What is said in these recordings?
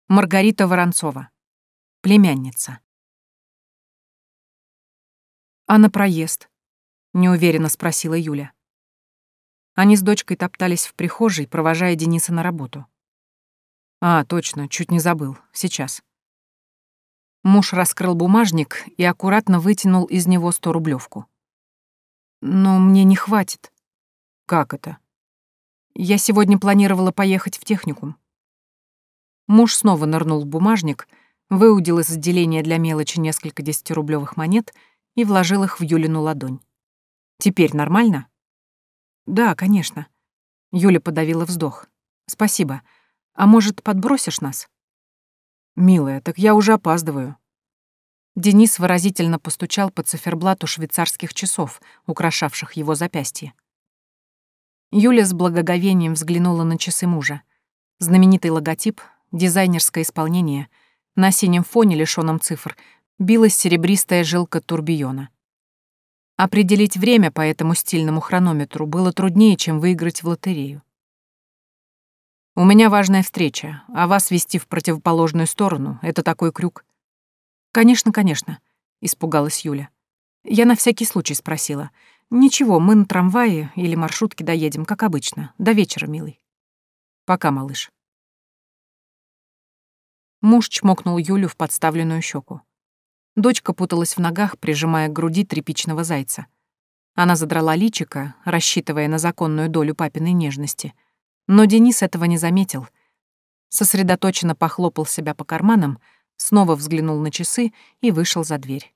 Маргарита Воронцова. Племянница. «А на проезд?» — неуверенно спросила Юля. Они с дочкой топтались в прихожей, провожая Дениса на работу. «А, точно, чуть не забыл. Сейчас». Муж раскрыл бумажник и аккуратно вытянул из него 100-рублевку. «Но мне не хватит». «Как это?» «Я сегодня планировала поехать в техникум». Муж снова нырнул в бумажник, выудил из отделения для мелочи несколько 10-рублевых монет и вложил их в Юлину ладонь. «Теперь нормально?» «Да, конечно». Юля подавила вздох. «Спасибо. А может, подбросишь нас?» «Милая, так я уже опаздываю». Денис выразительно постучал по циферблату швейцарских часов, украшавших его запястье. Юля с благоговением взглянула на часы мужа. Знаменитый логотип, дизайнерское исполнение, на синем фоне, лишённом цифр, билась серебристая жилка турбиона. Определить время по этому стильному хронометру было труднее, чем выиграть в лотерею. «У меня важная встреча, а вас вести в противоположную сторону — это такой крюк». «Конечно, конечно», — испугалась Юля. «Я на всякий случай спросила. Ничего, мы на трамвае или маршрутке доедем, как обычно. До вечера, милый». «Пока, малыш». Муж чмокнул Юлю в подставленную щеку. Дочка путалась в ногах, прижимая к груди тряпичного зайца. Она задрала личико, рассчитывая на законную долю папиной нежности. Но Денис этого не заметил. Сосредоточенно похлопал себя по карманам, снова взглянул на часы и вышел за дверь.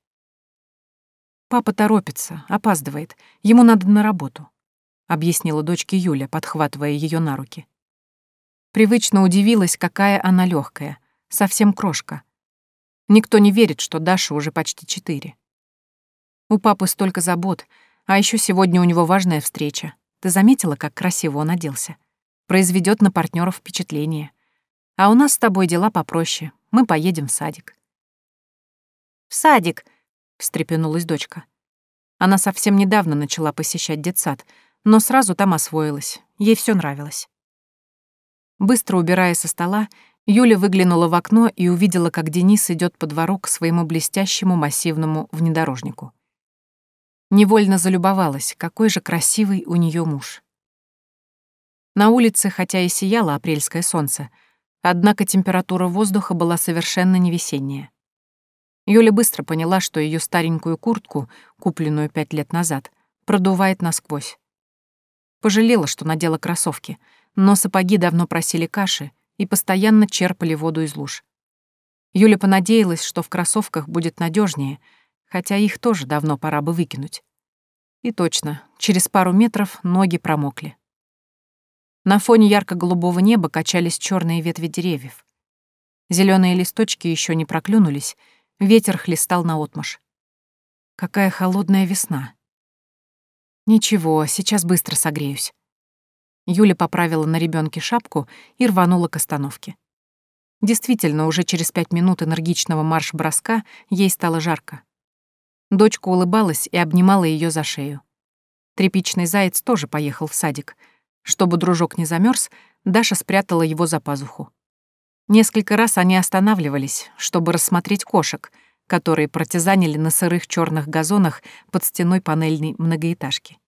«Папа торопится, опаздывает. Ему надо на работу», — объяснила дочке Юля, подхватывая ее на руки. Привычно удивилась, какая она легкая, совсем крошка. Никто не верит, что Даша уже почти 4. У папы столько забот, а еще сегодня у него важная встреча. Ты заметила, как красиво он оделся? Произведет на партнеров впечатление. А у нас с тобой дела попроще. Мы поедем в садик. «В садик!» — встрепенулась дочка. Она совсем недавно начала посещать детсад, но сразу там освоилась. Ей все нравилось. Быстро убирая со стола, Юля выглянула в окно и увидела, как Денис идет по двору к своему блестящему массивному внедорожнику. Невольно залюбовалась, какой же красивый у нее муж. На улице, хотя и сияло апрельское солнце, однако температура воздуха была совершенно не весенняя. Юля быстро поняла, что ее старенькую куртку, купленную 5 лет назад, продувает насквозь. Пожалела, что надела кроссовки, но сапоги давно просили каши и постоянно черпали воду из луж. Юля понадеялась, что в кроссовках будет надежнее, хотя их тоже давно пора бы выкинуть. И точно, через пару метров ноги промокли. На фоне ярко-голубого неба качались черные ветви деревьев. Зеленые листочки еще не проклюнулись, ветер хлестал наотмашь. Какая холодная весна. Ничего, сейчас быстро согреюсь. Юля поправила на ребенке шапку и рванула к остановке. Действительно, уже через 5 минут энергичного марш-броска ей стало жарко. Дочка улыбалась и обнимала ее за шею. Тряпичный заяц тоже поехал в садик. Чтобы дружок не замерз, Даша спрятала его за пазуху. Несколько раз они останавливались, чтобы рассмотреть кошек, которые партизанили на сырых черных газонах под стеной панельной многоэтажки.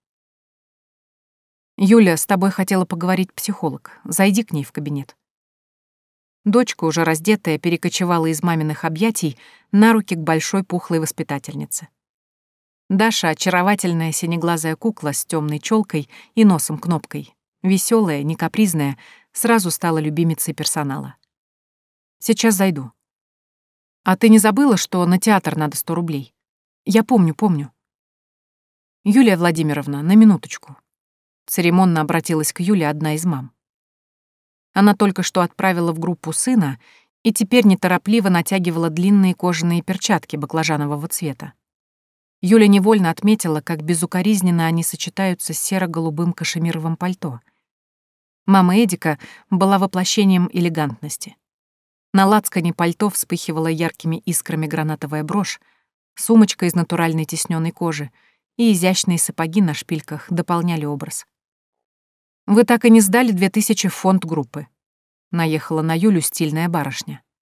«Юля, с тобой хотела поговорить психолог. Зайди к ней в кабинет». Дочка, уже раздетая, перекочевала из маминых объятий на руки к большой пухлой воспитательнице. Даша — очаровательная синеглазая кукла с темной челкой и носом-кнопкой, веселая, не капризная, сразу стала любимицей персонала. «Сейчас зайду». «А ты не забыла, что на театр надо 100 рублей?» «Я помню». «Юлия Владимировна, на минуточку». Церемонно обратилась к Юле одна из мам. Она только что отправила в группу сына и теперь неторопливо натягивала длинные кожаные перчатки баклажанового цвета. Юля невольно отметила, как безукоризненно они сочетаются с серо-голубым кашемировым пальто. Мама Эдика была воплощением элегантности. На лацкане пальто вспыхивала яркими искрами гранатовая брошь, сумочка из натуральной тиснёной кожи и изящные сапоги на шпильках дополняли образ. «Вы так и не сдали 2000 в фонд группы», — наехала на Юлю стильная барышня.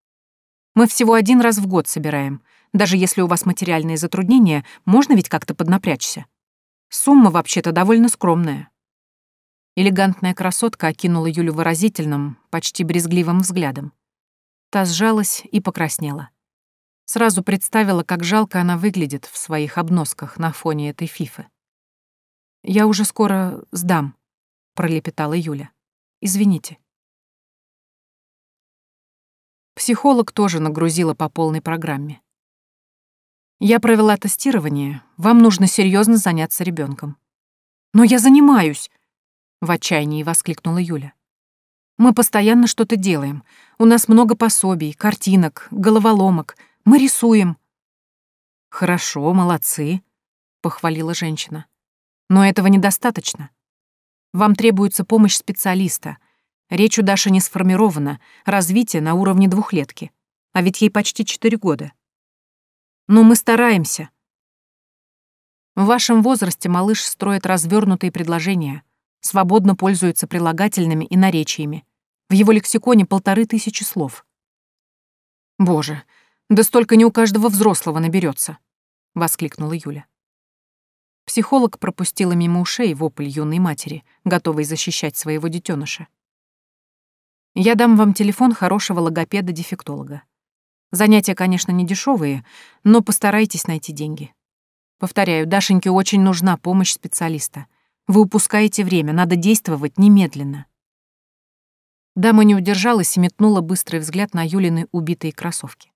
Мы всего 1 раз в год собираем. Даже если у вас материальные затруднения, можно ведь как-то поднапрячься. Сумма вообще-то довольно скромная». Элегантная красотка окинула Юлю выразительным, почти брезгливым взглядом. Та сжалась и покраснела. Сразу представила, как жалко она выглядит в своих обносках на фоне этой фифы. «Я уже скоро сдам», — пролепетала Юля. «Извините». Психолог тоже нагрузила по полной программе. «Я провела тестирование. Вам нужно серьезно заняться ребенком». «Но я занимаюсь!» — в отчаянии воскликнула Юля. «Мы постоянно что-то делаем. У нас много пособий, картинок, головоломок. Мы рисуем». «Хорошо, молодцы», — похвалила женщина. «Но этого недостаточно. Вам требуется помощь специалиста. Речь у Даши не сформирована, развитие на уровне 2-летки. А ведь ей почти 4 года. Но мы стараемся. В вашем возрасте малыш строит развернутые предложения, свободно пользуется прилагательными и наречиями. В его лексиконе 1500 слов. «Боже, да столько не у каждого взрослого наберется», — воскликнула Юля. Психолог пропустила мимо ушей вопль юной матери, готовой защищать своего детеныша. «Я дам вам телефон хорошего логопеда-дефектолога. Занятия, конечно, не дешевые, но постарайтесь найти деньги. Повторяю, Дашеньке очень нужна помощь специалиста. Вы упускаете время, надо действовать немедленно». Дама не удержалась и метнула быстрый взгляд на Юлины убитые кроссовки.